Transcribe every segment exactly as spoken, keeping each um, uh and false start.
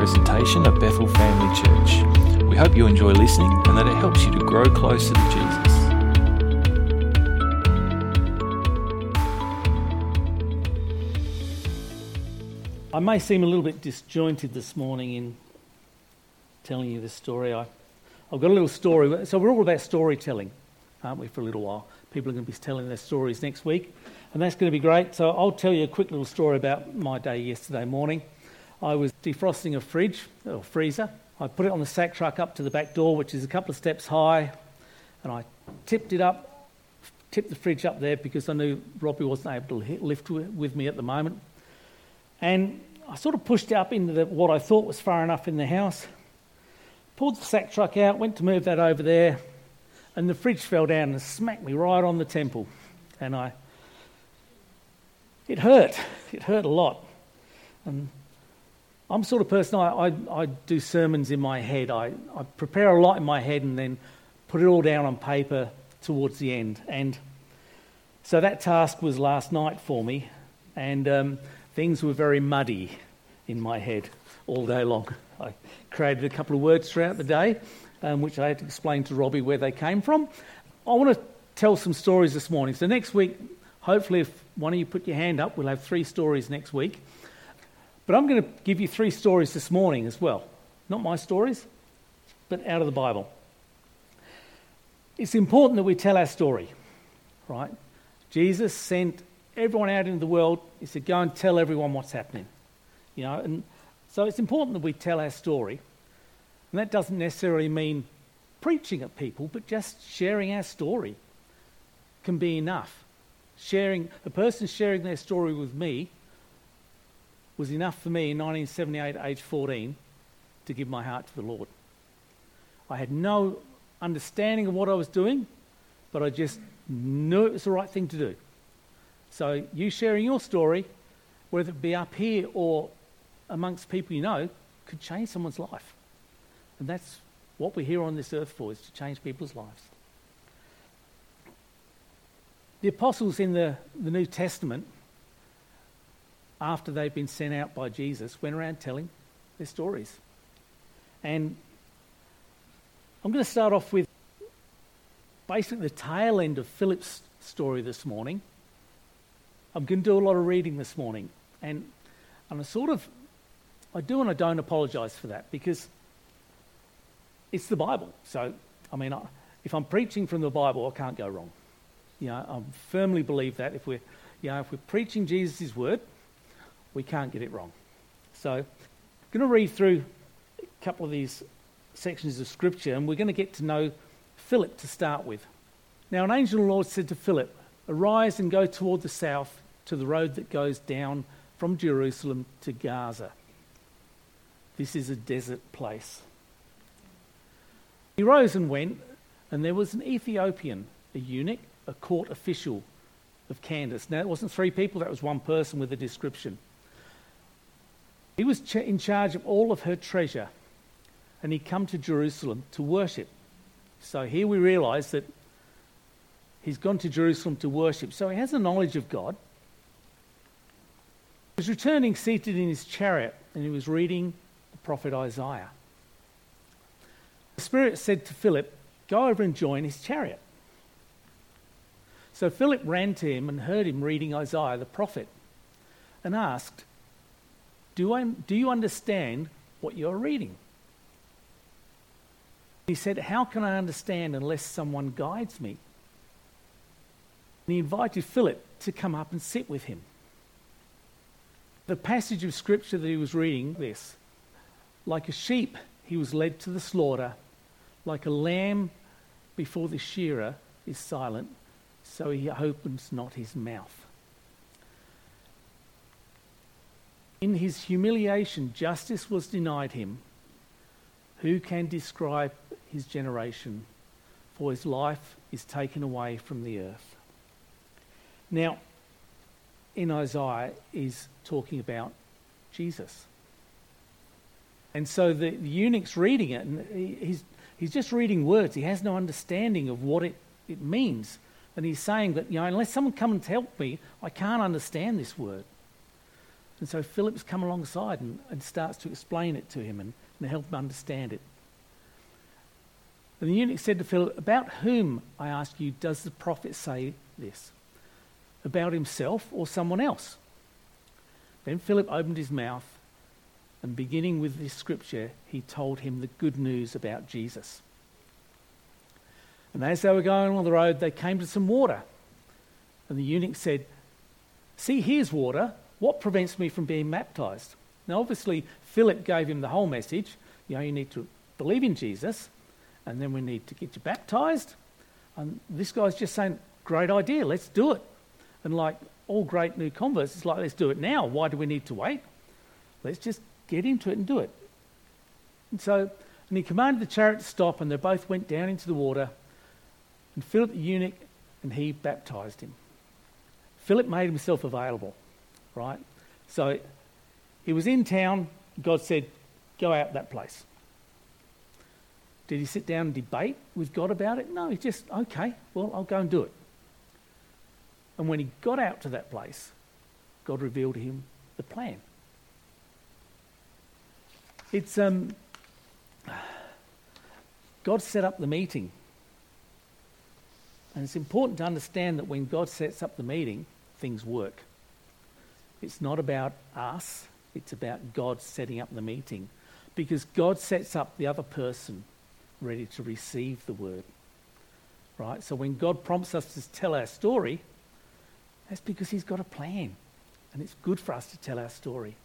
presentation of Bethel Family Church. We hope you enjoy listening and that it helps you to grow closer to Jesus. I may seem a little bit disjointed this morning in telling you this story. I, I've got a little story. So we're all about storytelling, aren't we, for a little while? People are going to be telling their stories next week, and that's going to be great. So I'll tell you a quick little story about my day yesterday morning. I was defrosting a fridge, or freezer. I put it on the sack truck up to the back door, which is a couple of steps high, and I tipped it up, tipped the fridge up there because I knew Robbie wasn't able to lift with me at the moment. And I sort of pushed it up into the, what I thought was far enough in the house, pulled the sack truck out, went to move that over there, and the fridge fell down and smacked me right on the temple. And I, it hurt. It hurt a lot. And I'm the sort of person, I, I, I do sermons in my head. I, I prepare a lot in my head and then put it all down on paper towards the end. And so that task was last night for me. And um, things were very muddy in my head all day long. I created a couple of words throughout the day, um, which I had to explain to Robbie where they came from. I want to tell some stories this morning. So next week, hopefully if one of you put your hand up, we'll have three stories next week. But I'm going to give you three stories this morning as well. Not my stories, but out of the Bible. It's important that we tell our story, right? Jesus sent everyone out into the world. He said, go and tell everyone what's happening. You know, and so it's important that we tell our story. And that doesn't necessarily mean preaching at people, but just sharing our story can be enough. Sharing, a person sharing their story with me was enough for me in nineteen seventy-eight, age fourteen, to give my heart to the Lord. I had no understanding of what I was doing, but I just knew it was the right thing to do. So you sharing your story, whether it be up here or amongst people you know, could change someone's life. And that's what we're here on this earth for, is to change people's lives. The apostles in the, the New Testament, after they've been sent out by Jesus, went around telling their stories. And I'm going to start off with basically the tail end of Philip's story this morning. I'm going to do a lot of reading this morning. And, and I sort of, I do and I don't apologise for that, because it's the Bible. So, I mean, I, if I'm preaching from the Bible, I can't go wrong. You know, I firmly believe that if we're, you know, if we're preaching Jesus' word, we can't get it wrong. So I'm going to read through a couple of these sections of Scripture, and we're going to get to know Philip to start with. Now an angel of the Lord said to Philip, arise and go toward the south to the road that goes down from Jerusalem to Gaza. This is a desert place. He rose and went, and there was an Ethiopian, a eunuch, a court official of Candace. Now it wasn't three people, that was one person with a description. He was ch- in charge of all of her treasure, and he'd come to Jerusalem to worship. So here we realise that he's gone to Jerusalem to worship. So he has a knowledge of God. He was returning seated in his chariot, and he was reading the prophet Isaiah. The Spirit said to Philip, go over and join his chariot. So Philip ran to him and heard him reading Isaiah the prophet, and asked, Do, I, do you understand what you're reading? He said, how can I understand unless someone guides me? And he invited Philip to come up and sit with him. The passage of Scripture that he was reading, this, like a sheep he was led to the slaughter, like a lamb before the shearer is silent, so he opens not his mouth. In his humiliation, justice was denied him. Who can describe his generation? For his life is taken away from the earth. Now, in Isaiah is talking about Jesus. And so the, the eunuch's reading it, and he, he's, he's just reading words. He has no understanding of what it, it means. And he's saying that, you know, unless someone comes and help me, I can't understand this word. And so Philip's come alongside and, and starts to explain it to him and, and help him understand it. And the eunuch said to Philip, "About whom, I ask you, does the prophet say this? About himself or someone else?" Then Philip opened his mouth, and beginning with this scripture, he told him the good news about Jesus. And as they were going along the road, they came to some water. And the eunuch said, "See, here's water. What prevents me from being baptized?" Now, obviously, Philip gave him the whole message. You know, you need to believe in Jesus, and then we need to get you baptized. And this guy's just saying, great idea, let's do it. And like all great new converts, it's like, let's do it now. Why do we need to wait? Let's just get into it and do it. And so, and he commanded the chariot to stop, and they both went down into the water. And Philip the eunuch and he baptized him. Philip made himself available, right? So he was in town. God said, go out that place. Did he sit down and debate with God about it? No, he just, okay, well, I'll go and do it. And when he got out to that place, God revealed to him the plan. It's, um, God set up the meeting. And it's important to understand that when God sets up the meeting, things work. It's not about us, it's about God setting up the meeting. Because God sets up the other person ready to receive the word. Right? So when God prompts us to tell our story, that's because he's got a plan. And it's good for us to tell our story.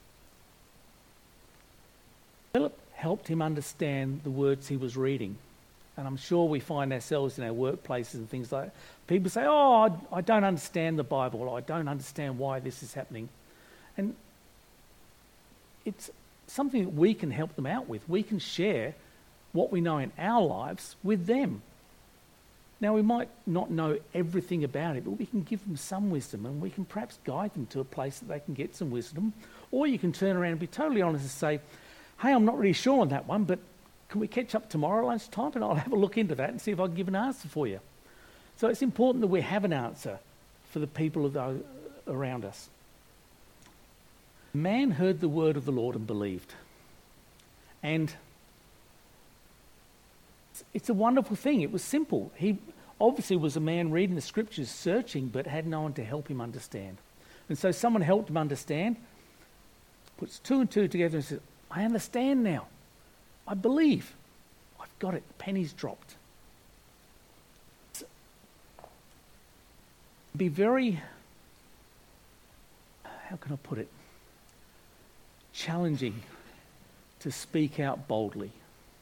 Philip helped him understand the words he was reading. And I'm sure we find ourselves in our workplaces and things like that. People say, oh, I, I don't understand the Bible, or I don't understand why this is happening. And it's something that we can help them out with. We can share what we know in our lives with them. Now, we might not know everything about it, but we can give them some wisdom, and we can perhaps guide them to a place that they can get some wisdom. Or you can turn around and be totally honest and say, hey, I'm not really sure on that one, but can we catch up tomorrow lunchtime and I'll have a look into that and see if I can give an answer for you. So it's important that we have an answer for the people of the, around us. The man heard the word of the Lord and believed. And it's a wonderful thing. It was simple. He obviously was a man reading the scriptures, searching, but had no one to help him understand. And so someone helped him understand, puts two and two together and says, I understand now. I believe. I've got it. The penny's dropped. Be very, how can I put it, challenging to speak out boldly.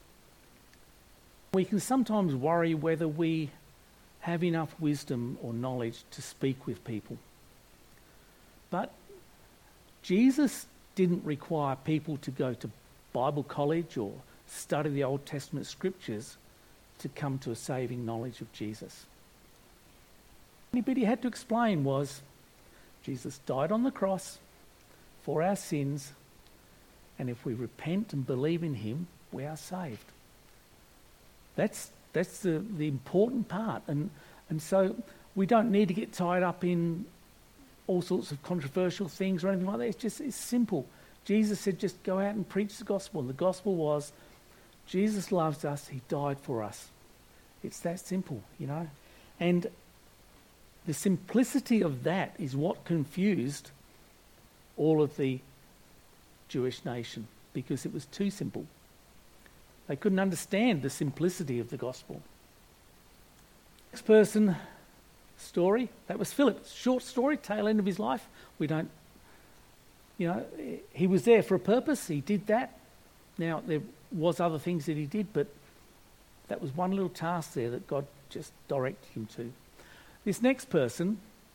We can sometimes worry whether we have enough wisdom or knowledge to speak with people. But Jesus didn't require people to go to Bible college or study the Old Testament scriptures to come to a saving knowledge of Jesus. The only bit he had to explain was Jesus died on the cross for our sins, and if we repent and believe in him, we are saved. That's that's the, the important part. And and so we don't need to get tied up in all sorts of controversial things or anything like that. It's just it's simple. Jesus said, just go out and preach the gospel. And the gospel was, Jesus loves us, he died for us. It's that simple, you know. And the simplicity of that is what confused all of the Jewish nation, because it was too simple. They couldn't understand the simplicity of the gospel. Next person, story, that was Philip. Short story, tail end of his life. We don't, you know, he was there for a purpose. He did that. Now, there was other things that he did, but that was one little task there that God just directed him to. This next person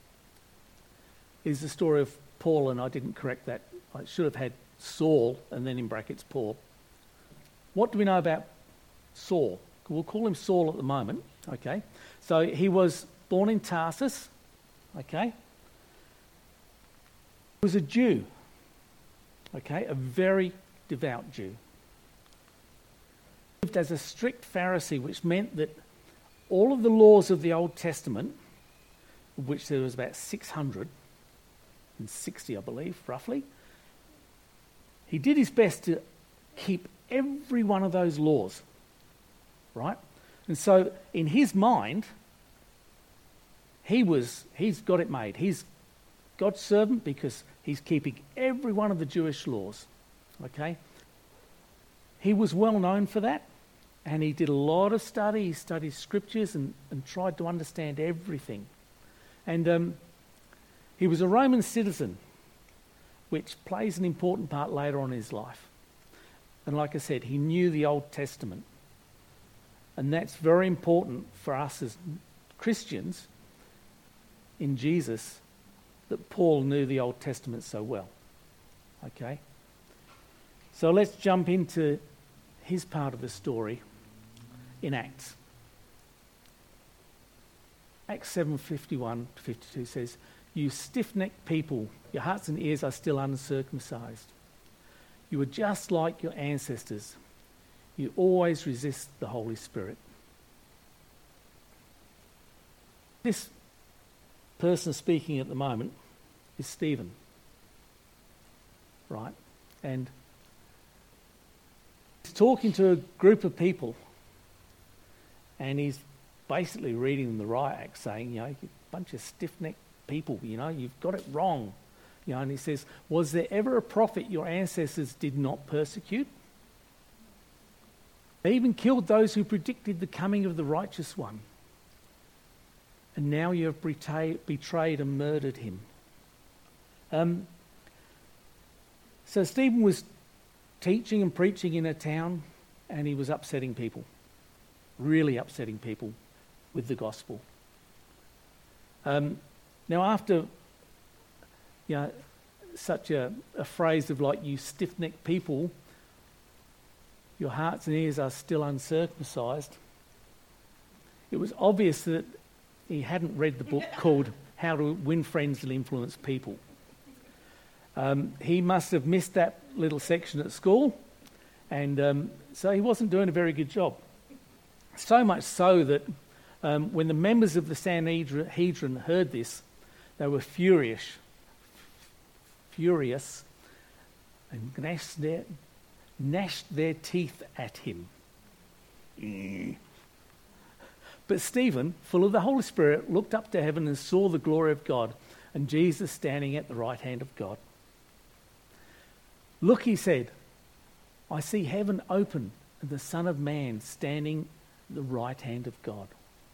is the story of Paul, and I didn't correct that. I should have had Saul and then in brackets Paul. What do we know about Saul? We'll call him Saul at the moment, okay? So he was born in Tarsus, okay? He was a Jew, okay? A very devout Jew. He lived as a strict Pharisee, which meant that all of the laws of the Old Testament, of which there was about six hundred, sixty, I believe, roughly. He did his best to keep every one of those laws, right? And so in his mind, he was, he's got it made. He's God's servant because he's keeping every one of the Jewish laws, okay? He was well known for that, and he did a lot of study. He studied scriptures and, and tried to understand everything. And um, he was a Roman citizen, which plays an important part later on in his life. And like I said, he knew the Old Testament. And that's very important for us as Christians in Jesus, that Paul knew the Old Testament so well. Okay? So let's jump into his part of the story in Acts. Acts seven fifty-one to fifty-two says, "You stiff-necked people, your hearts and ears are still uncircumcised. You are just like your ancestors. You always resist the Holy Spirit." This person speaking at the moment is Stephen, right? And he's talking to a group of people, and he's basically reading them the riot act, saying, you know, you bunch of stiff-necked people, you know, you've got it wrong. You know, and he says, "Was there ever a prophet your ancestors did not persecute? They even killed those who predicted the coming of the righteous one. And now you have betrayed, betrayed and murdered him." Um, so Stephen was teaching and preaching in a town, and he was upsetting people, really upsetting people with the gospel. Um, now after, you know, such a, a phrase of like, "you stiff-necked people, your hearts and ears are still uncircumcised," it was obvious that he hadn't read the book called How to Win Friends and Influence People. Um, he must have missed that little section at school, and um, so he wasn't doing a very good job. So much so that um, when the members of the Sanhedrin heard this, they were furious, furious, and gnashed their, gnashed their teeth at him. Mm. But Stephen, full of the Holy Spirit, looked up to heaven and saw the glory of God and Jesus standing at the right hand of God. "Look," he said, "I see heaven open and the Son of Man standing at the right hand of God."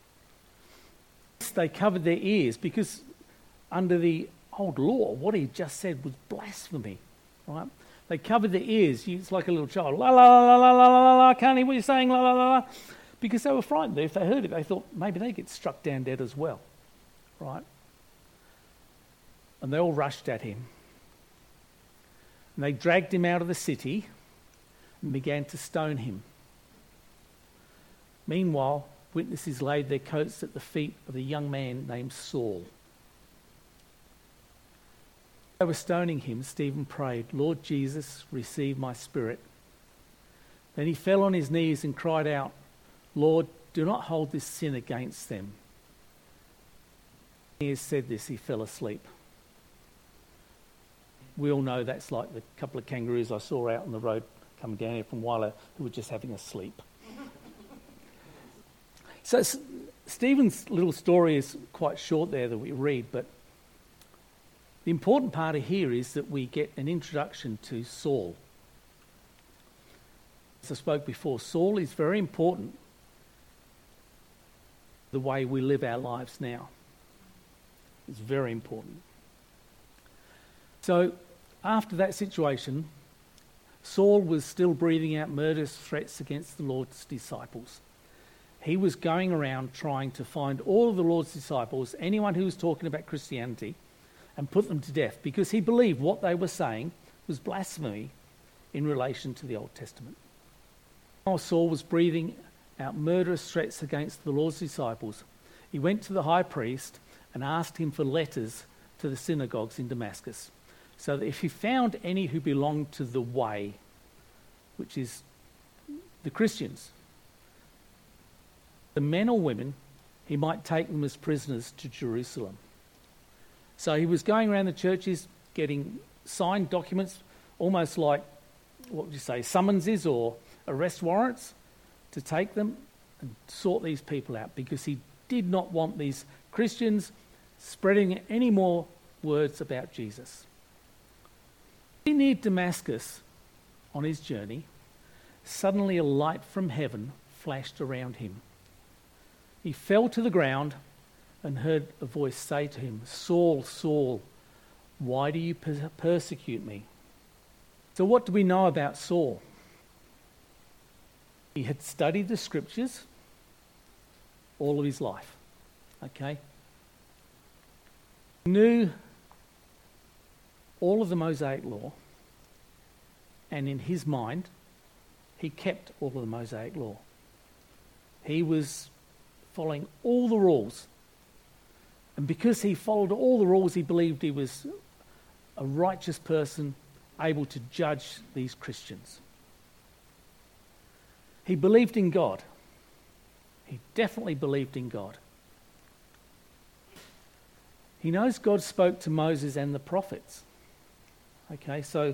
They covered their ears because under the old law, what he just said was blasphemy, right? They covered their ears. It's like a little child. La la la la la la la. Can't hear what you're saying. La la la la. Because they were frightened. If they heard it, they thought maybe they get struck down dead as well, right? And they all rushed at him. And they dragged him out of the city and began to stone him. Meanwhile, witnesses laid their coats at the feet of a young man named Saul. They were stoning him. Stephen prayed, "Lord Jesus, receive my spirit." Then he fell on his knees and cried out, "Lord, do not hold this sin against them." He has said this, he fell asleep. We all know that's like the couple of kangaroos I saw out on the road coming down here from Wyler who were just having a sleep. So S- Stephen's little story is quite short there that we read, but the important part of here is that we get an introduction to Saul. As I spoke before, Saul is very important the way we live our lives now. It's very important. So after that situation, Saul was still breathing out murderous threats against the Lord's disciples. He was going around trying to find all of the Lord's disciples, anyone who was talking about Christianity, and put them to death because he believed what they were saying was blasphemy in relation to the Old Testament. While Saul was breathing out murderous threats against the Lord's disciples, he went to the high priest and asked him for letters to the synagogues in Damascus, so that if he found any who belonged to the way, which is the Christians, the men or women, he might take them as prisoners to Jerusalem. So he was going around the churches getting signed documents, almost like, what would you say, summonses or arrest warrants, to take them and sort these people out, because he did not want these Christians spreading any more words about Jesus. Near Damascus, on his journey, suddenly a light from heaven flashed around him. He fell to the ground and heard a voice say to him, "Saul, Saul, why do you per- persecute me?" So what do we know about Saul? He had studied the scriptures all of his life. Okay? He knew all of the Mosaic law, and in his mind, he kept all of the Mosaic law. He was following all the rules. And because he followed all the rules, he believed he was a righteous person, able to judge these Christians. He believed in God. He definitely believed in God. He knows God spoke to Moses and the prophets. Okay, so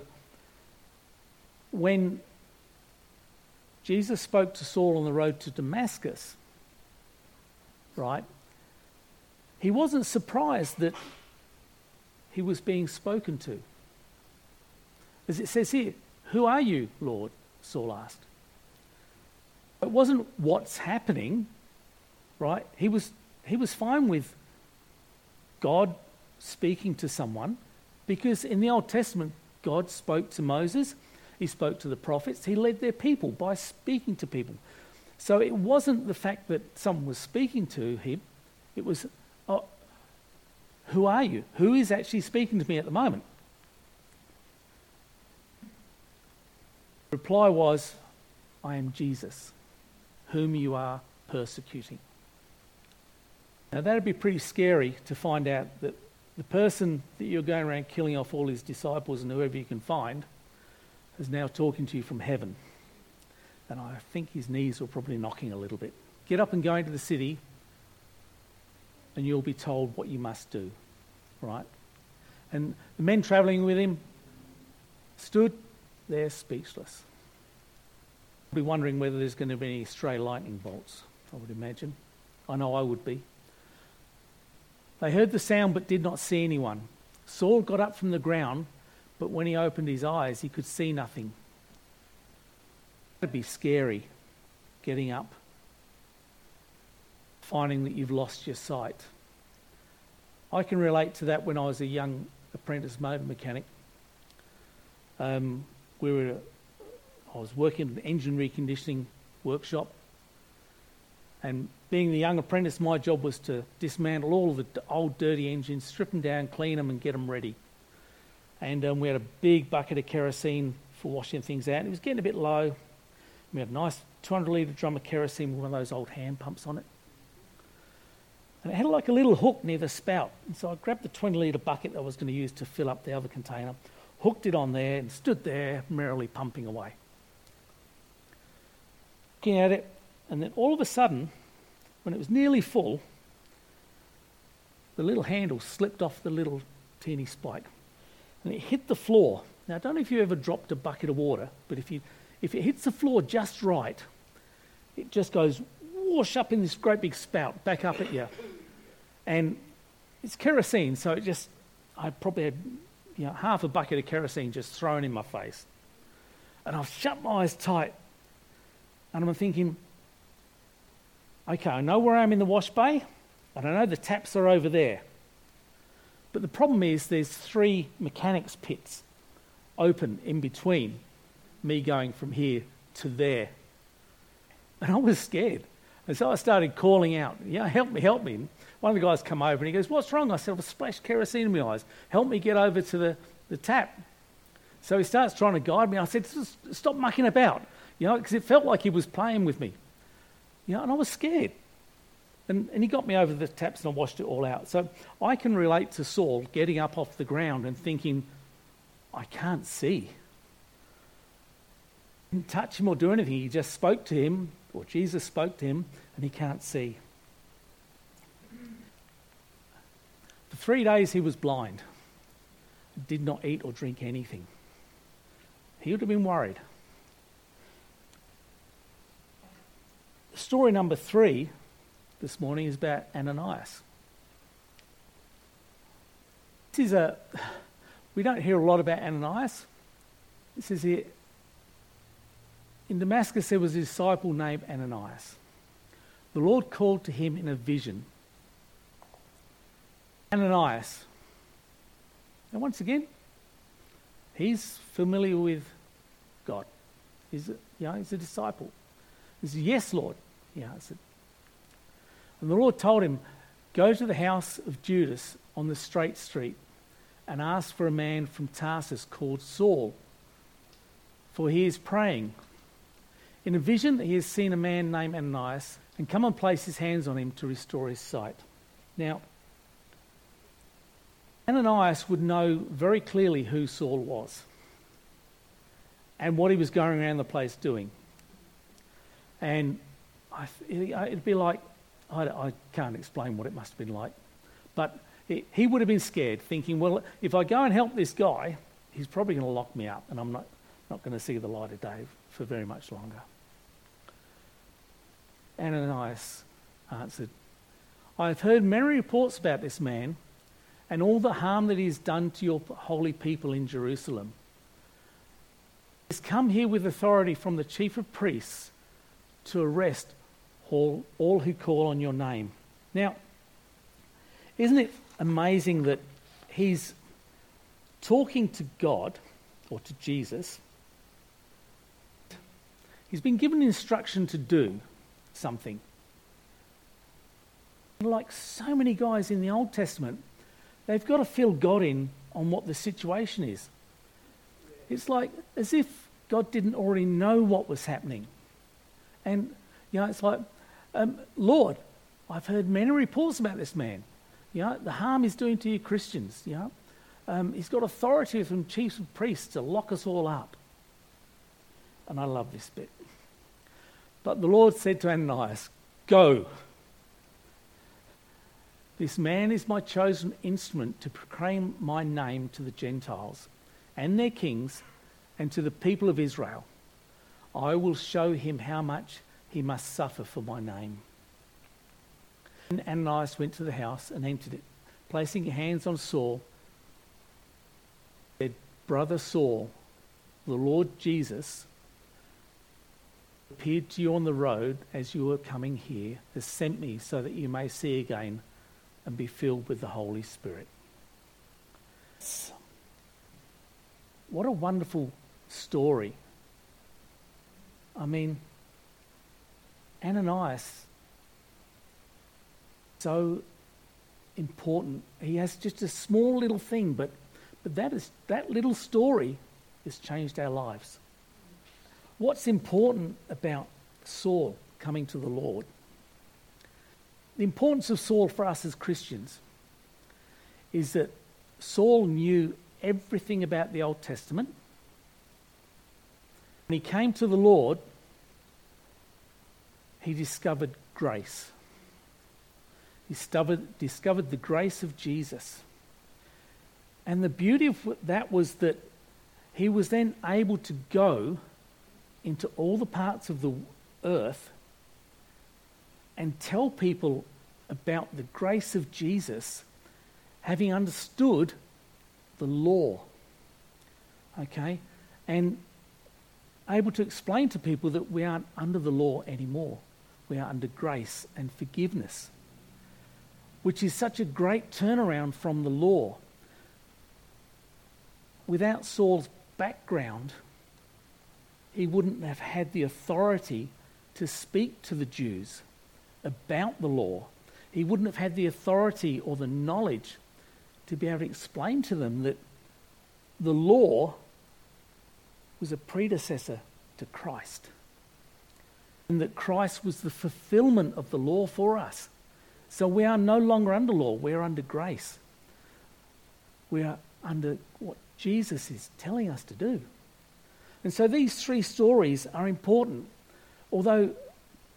when Jesus spoke to Saul on the road to Damascus, right, he wasn't surprised that he was being spoken to. As it says here, "Who are you, Lord?" Saul asked. It wasn't what's happening, right? He was he was fine with God speaking to someone, because in the Old Testament, God spoke to Moses, he spoke to the prophets, he led their people by speaking to people. So it wasn't the fact that someone was speaking to him, it was, oh, who are you? Who is actually speaking to me at the moment? The reply was, "I am Jesus, whom you are persecuting." Now that'd be pretty scary to find out that the person that you're going around killing off all his disciples and whoever you can find is now talking to you from heaven. And I think his knees were probably knocking a little bit. Get up and go into the city and you'll be told what you must do, right? And the men travelling with him stood there speechless. Be wondering whether there's going to be any stray lightning bolts, I would imagine. I know I would be. They heard the sound but did not see anyone. Saul got up from the ground, but when he opened his eyes, he could see nothing. It'd be scary, getting up, finding that you've lost your sight. I can relate to that when I was a young apprentice motor mechanic. Um, we were, I was working in an engine reconditioning workshop, and being the young apprentice, my job was to dismantle all of the d- old dirty engines, strip them down, clean them and get them ready. And um, we had a big bucket of kerosene for washing things out. It was getting a bit low. We had a nice two hundred litre drum of kerosene with one of those old hand pumps on it. And it had like a little hook near the spout. And so I grabbed the twenty litre bucket that I was going to use to fill up the other container, hooked it on there and stood there merrily pumping away. Looking at it, and then all of a sudden, when it was nearly full, the little handle slipped off the little teeny spike and it hit the floor. Now, I don't know if you ever dropped a bucket of water, but if you if it hits the floor just right, it just goes whoosh up in this great big spout back up at you. And it's kerosene, so it just, I probably had you know, half a bucket of kerosene just thrown in my face. And I've shut my eyes tight and I'm thinking, okay, I know where I am in the wash bay, and I know the taps are over there. But the problem is there's three mechanics pits open in between me going from here to there. And I was scared. And so I started calling out, yeah, help me, help me. And one of the guys come over and he goes, "What's wrong?" I said, "I've splashed kerosene in my eyes. Help me get over to the, the tap." So he starts trying to guide me. I said, "Stop mucking about," you know, because it felt like he was playing with me. You know, and I was scared. And, and he got me over the taps and I washed it all out. So I can relate to Saul getting up off the ground and thinking, I can't see. He didn't touch him or do anything. He just spoke to him, or Jesus spoke to him, and he can't see. The For three days he was blind, did not eat or drink anything. He would have been worried. Story number three this morning is about Ananias. This is a, we don't hear a lot about Ananias. It says here, in Damascus there was a disciple named Ananias. The Lord called to him in a vision. Ananias. And once again, he's familiar with God. He's a, you know, he's a disciple. He said, yes, Lord, he answered. And the Lord told him, go to the house of Judas on the straight street and ask for a man from Tarsus called Saul, for he is praying. In a vision, he has seen a man named Ananias and come and place his hands on him to restore his sight. Now, Ananias would know very clearly who Saul was and what he was going around the place doing. And I, it'd be like, I, I can't explain what it must have been like, but it, he would have been scared, thinking, well, if I go and help this guy, he's probably going to lock me up and I'm not, not going to see the light of day for very much longer. Ananias answered, I have heard many reports about this man and all the harm that he has done to your holy people in Jerusalem. He has come here with authority from the chief of priests to arrest all, all who call on your name. Now, isn't it amazing that he's talking to God, or to Jesus? He's been given instruction to do something. Like so many guys in the Old Testament, they've got to fill God in on what the situation is. It's like as if God didn't already know what was happening. And, you know, it's like, um, Lord, I've heard many reports about this man. You know, the harm he's doing to you Christians, you know. Um, he's got authority from chiefs and priests to lock us all up. And I love this bit. But the Lord said to Ananias, go. This man is my chosen instrument to proclaim my name to the Gentiles and their kings and to the people of Israel. I will show him how much he must suffer for my name. And Ananias went to the house and entered it. Placing his hands on Saul, said, Brother Saul, the Lord Jesus appeared to you on the road as you were coming here, has sent me so that you may see again and be filled with the Holy Spirit. What a wonderful story. I mean, Ananias, so important. He has just a small little thing, but but that is that little story has changed our lives. What's important about Saul coming to the Lord? The importance of Saul for us as Christians is that Saul knew everything about the Old Testament. When he came to the Lord, he discovered grace. He discovered, discovered the grace of Jesus. And the beauty of that was that he was then able to go into all the parts of the earth and tell people about the grace of Jesus, having understood the law. Okay? And able to explain to people that we aren't under the law anymore. We are under grace and forgiveness, which is such a great turnaround from the law. Without Saul's background, he wouldn't have had the authority to speak to the Jews about the law. He wouldn't have had the authority or the knowledge to be able to explain to them that the law was a predecessor to Christ, and that Christ was the fulfillment of the law for us. So we are no longer under law, we're under grace. We are under what Jesus is telling us to do. And so these three stories are important. Although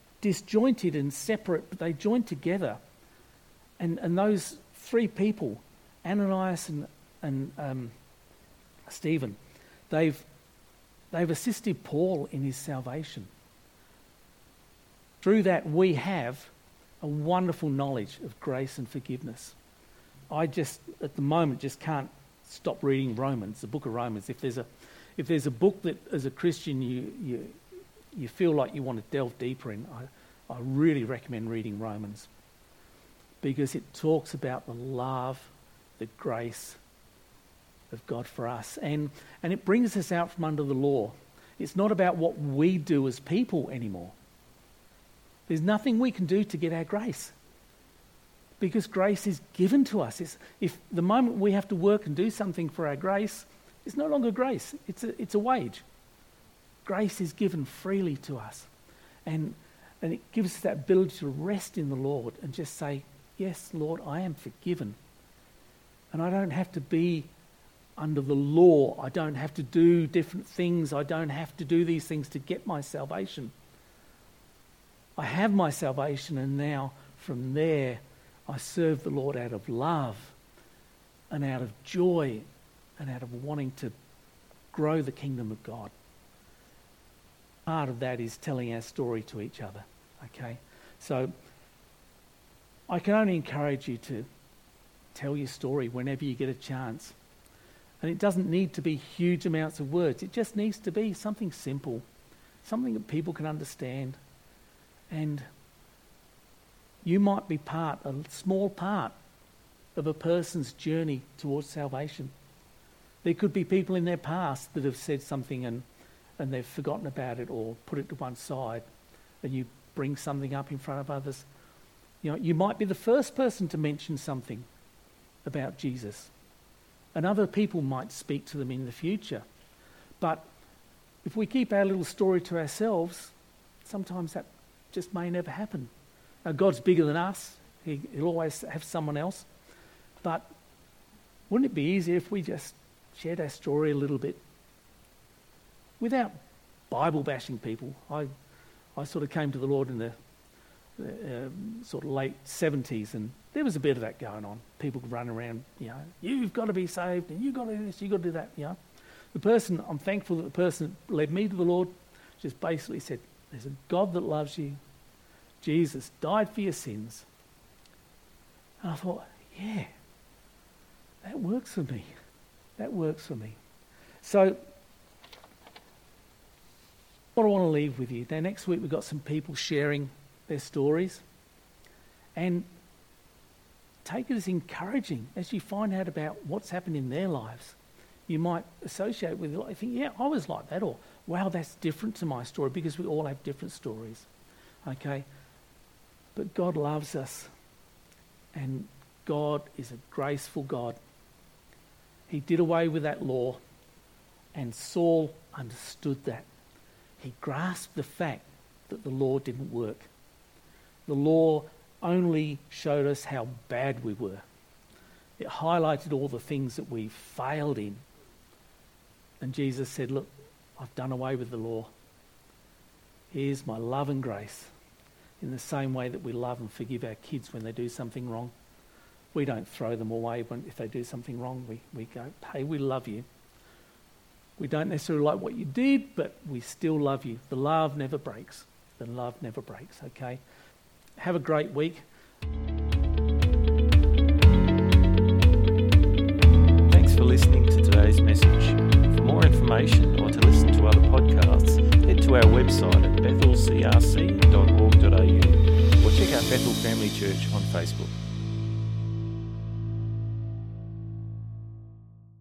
disjointed and separate, but they join together. And, and those three people Ananias and, and um, Stephen, they've, they've assisted Paul in his salvation. Through that, we have a wonderful knowledge of grace and forgiveness. I just, at the moment, just can't stop reading Romans, the book of Romans. If there's a, if there's a book that, as a Christian, you you you feel like you want to delve deeper in, I, I really recommend reading Romans, because it talks about the love, the grace of God for us, and and it brings us out from under the law. It's not about what we do as people anymore. There's nothing we can do to get our grace, because grace is given to us. It's, if the moment we have to work and do something for our grace, it's no longer grace. It's a, it's a wage. Grace is given freely to us. And, and it gives us that ability to rest in the Lord and just say, yes, Lord, I am forgiven. And I don't have to be under the law. I don't have to do different things. I don't have to do these things to get my salvation. I have my salvation, and now from there I serve the Lord out of love and out of joy and out of wanting to grow the kingdom of God. Part of that is telling our story to each other, okay? So I can only encourage you to tell your story whenever you get a chance. And it doesn't need to be huge amounts of words. It just needs to be something simple, something that people can understand. And you might be part, a small part, of a person's journey towards salvation. There could be people in their past that have said something and, and they've forgotten about it or put it to one side, and you bring something up in front of others. You know, you might be the first person to mention something about Jesus, and other people might speak to them in the future. But if we keep our little story to ourselves, sometimes that just may never happen. Now, God's bigger than us. He, he'll always have someone else. But wouldn't it be easier if we just shared our story a little bit without Bible bashing people? I I sort of came to the Lord in the uh, sort of late seventies, and there was a bit of that going on. People could run around, you know, you've got to be saved, and you've got to do this, you've got to do that, you know. The person, I'm thankful that the person that led me to the Lord just basically said, there's a God that loves you. Jesus died for your sins. And I thought, yeah, that works for me. That works for me. So, what I want to leave with you. Now, next week we've got some people sharing their stories. And take it as encouraging as you find out about what's happened in their lives. You might associate with it. I think, yeah, I was like that, or wow, that's different to my story, because we all have different stories. Okay? But God loves us, and God is a graceful God. He did away with that law, and Saul understood that. He grasped the fact that the law didn't work. The law only showed us how bad we were. It highlighted all the things that we failed in. And Jesus said, look, I've done away with the law. Here's my love and grace. In the same way that we love and forgive our kids when they do something wrong. We don't throw them away when if they do something wrong. We, we go, hey, we love you. We don't necessarily like what you did, but we still love you. The love never breaks. The love never breaks, okay? Have a great week. Thanks for listening to today's message. For more information or to listen to other podcasts, head to our website at bethel c r c dot org dot a u or check out Bethel Family Church on Facebook.